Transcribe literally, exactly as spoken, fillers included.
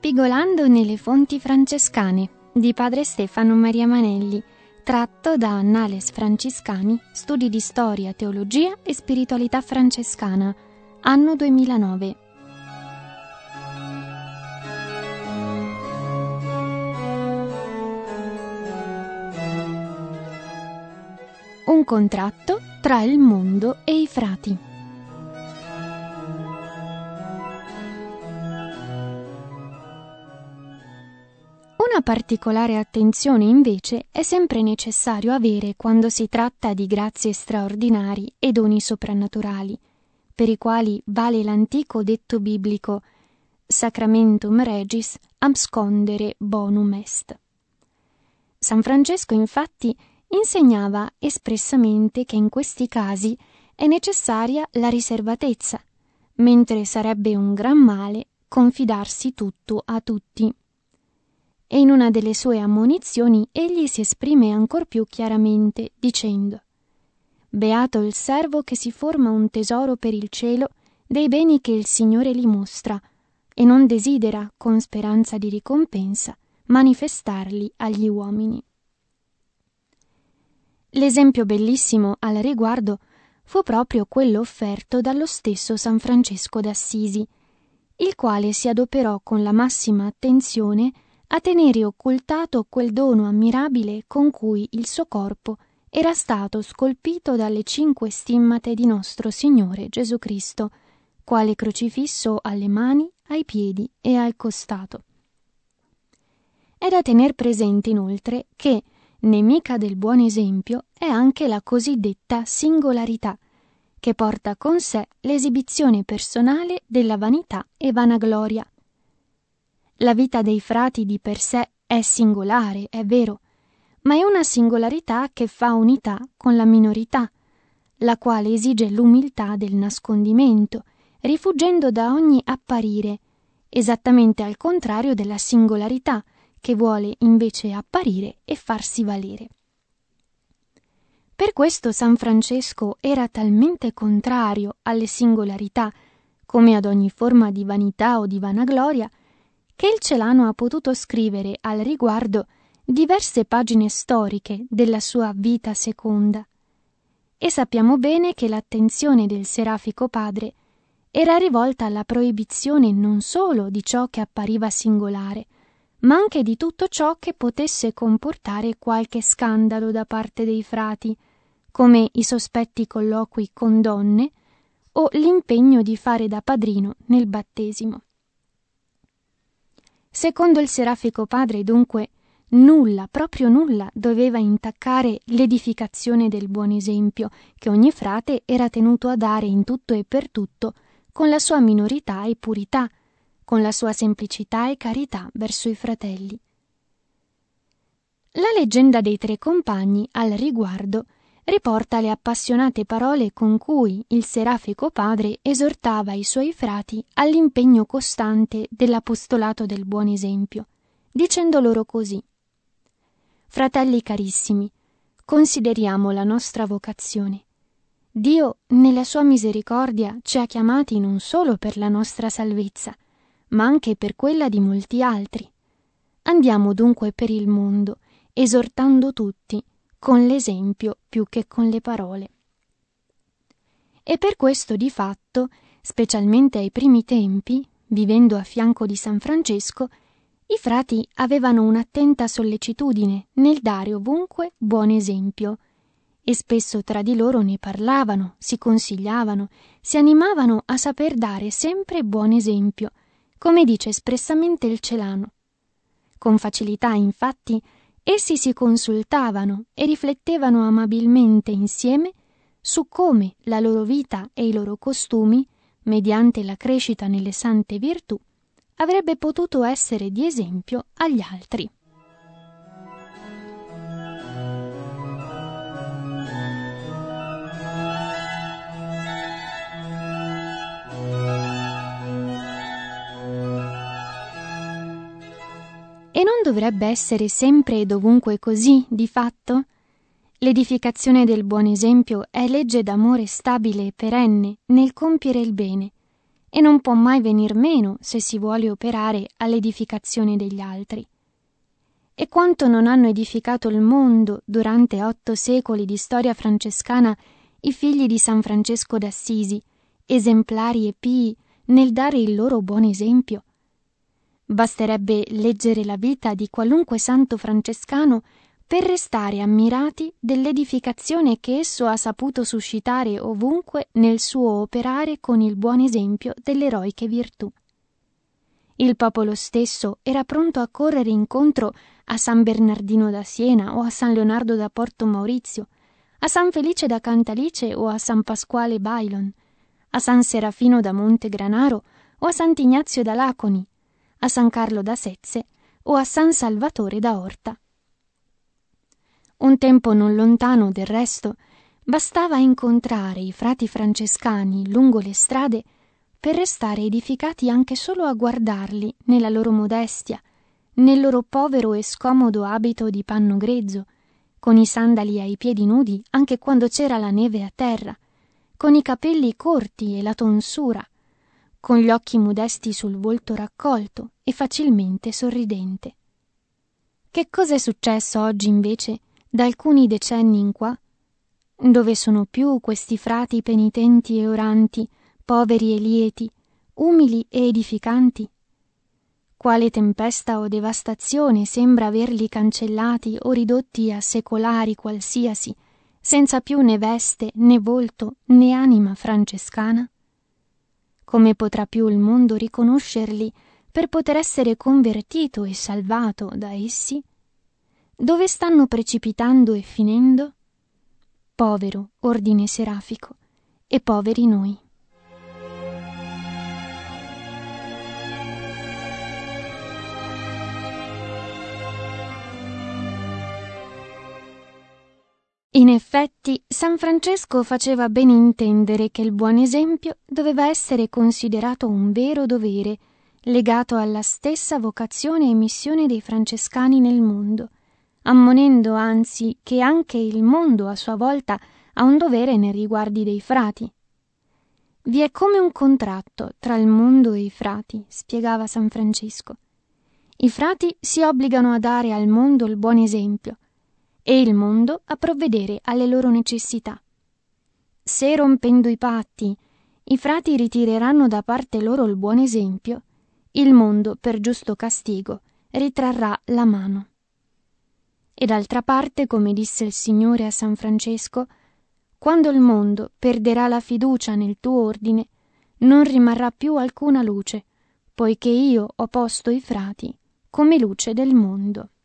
Spigolando nelle fonti francescane di padre Stefano Maria Manelli, tratto da Annales Franciscani, studi di storia, teologia e spiritualità francescana, anno duemilanove. Un contratto tra il mondo e i frati. Una particolare attenzione invece è sempre necessario avere quando si tratta di grazie straordinari e doni soprannaturali, per i quali vale l'antico detto biblico Sacramentum regis abscondere bonum est. San Francesco infatti insegnava espressamente che in questi casi è necessaria la riservatezza, mentre sarebbe un gran male confidarsi tutto a tutti. E in una delle sue ammonizioni egli si esprime ancor più chiaramente, dicendo: «Beato il servo che si forma un tesoro per il cielo dei beni che il Signore gli mostra, e non desidera, con speranza di ricompensa, manifestarli agli uomini». L'esempio bellissimo al riguardo fu proprio quello offerto dallo stesso San Francesco d'Assisi, il quale si adoperò con la massima attenzione a tenere occultato quel dono ammirabile con cui il suo corpo era stato scolpito dalle cinque stimmate di nostro Signore Gesù Cristo, quale crocifisso alle mani, ai piedi e al costato. È da tener presente inoltre che nemica del buon esempio è anche la cosiddetta singolarità, che porta con sé l'esibizione personale della vanità e vanagloria. La vita dei frati di per sé è singolare, è vero, ma è una singolarità che fa unità con la minorità, la quale esige l'umiltà del nascondimento, rifuggendo da ogni apparire, esattamente al contrario della singolarità, che vuole invece apparire e farsi valere. Per questo San Francesco era talmente contrario alle singolarità, come ad ogni forma di vanità o di vanagloria, che il Celano ha potuto scrivere al riguardo diverse pagine storiche della sua vita seconda. E sappiamo bene che l'attenzione del Serafico Padre era rivolta alla proibizione non solo di ciò che appariva singolare, ma anche di tutto ciò che potesse comportare qualche scandalo da parte dei frati, come i sospetti colloqui con donne o l'impegno di fare da padrino nel battesimo. Secondo il Serafico Padre, dunque, nulla, proprio nulla, doveva intaccare l'edificazione del buon esempio che ogni frate era tenuto a dare in tutto e per tutto, con la sua minorità e purità, con la sua semplicità e carità verso i fratelli. La leggenda dei tre compagni, al riguardo, riporta le appassionate parole con cui il Serafico Padre esortava i suoi frati all'impegno costante dell'apostolato del buon esempio, dicendo loro così: «Fratelli carissimi, consideriamo la nostra vocazione. Dio, nella sua misericordia, ci ha chiamati non solo per la nostra salvezza, ma anche per quella di molti altri. Andiamo dunque per il mondo, esortando tutti, con l'esempio più che con le parole». E per questo di fatto, specialmente ai primi tempi, vivendo a fianco di San Francesco, i frati avevano un'attenta sollecitudine nel dare ovunque buon esempio, e spesso tra di loro ne parlavano, si consigliavano, si animavano a saper dare sempre buon esempio, come dice espressamente il Celano. Con facilità, infatti, essi si consultavano e riflettevano amabilmente insieme su come la loro vita e i loro costumi, mediante la crescita nelle sante virtù, avrebbe potuto essere di esempio agli altri. E non dovrebbe essere sempre e dovunque così, di fatto? L'edificazione del buon esempio è legge d'amore stabile e perenne nel compiere il bene, e non può mai venir meno se si vuole operare all'edificazione degli altri. E quanto non hanno edificato il mondo durante otto secoli di storia francescana i figli di San Francesco d'Assisi, esemplari e pii nel dare il loro buon esempio. Basterebbe leggere la vita di qualunque santo francescano per restare ammirati dell'edificazione che esso ha saputo suscitare ovunque nel suo operare con il buon esempio dell'eroiche virtù. Il popolo stesso era pronto a correre incontro a San Bernardino da Siena o a San Leonardo da Porto Maurizio, a San Felice da Cantalice o a San Pasquale Bailon, a San Serafino da Montegranaro o a Sant'Ignazio da Laconi, a San Carlo da Sezze o a San Salvatore da Orta. Un tempo non lontano, del resto, bastava incontrare i frati francescani lungo le strade per restare edificati anche solo a guardarli nella loro modestia, nel loro povero e scomodo abito di panno grezzo, con i sandali ai piedi nudi anche quando c'era la neve a terra, con i capelli corti e la tonsura, con gli occhi modesti sul volto raccolto e facilmente sorridente. Che cosa è successo oggi invece da alcuni decenni in qua? Dove sono più questi frati penitenti e oranti, poveri e lieti, umili e edificanti? Quale tempesta o devastazione sembra averli cancellati o ridotti a secolari qualsiasi, senza più né veste, né volto, né anima francescana? Come potrà più il mondo riconoscerli per poter essere convertito e salvato da essi? Dove stanno precipitando e finendo? Povero ordine serafico e poveri noi. In effetti, San Francesco faceva ben intendere che il buon esempio doveva essere considerato un vero dovere, legato alla stessa vocazione e missione dei francescani nel mondo, ammonendo anzi che anche il mondo a sua volta ha un dovere nei riguardi dei frati. Vi è come un contratto tra il mondo e i frati, spiegava San Francesco. I frati si obbligano a dare al mondo il buon esempio e il mondo a provvedere alle loro necessità. Se rompendo i patti i frati ritireranno da parte loro il buon esempio, il mondo per giusto castigo ritrarrà la mano. E d'altra parte, come disse il Signore a San Francesco, quando il mondo perderà la fiducia nel tuo ordine, non rimarrà più alcuna luce, poiché io ho posto i frati come luce del mondo.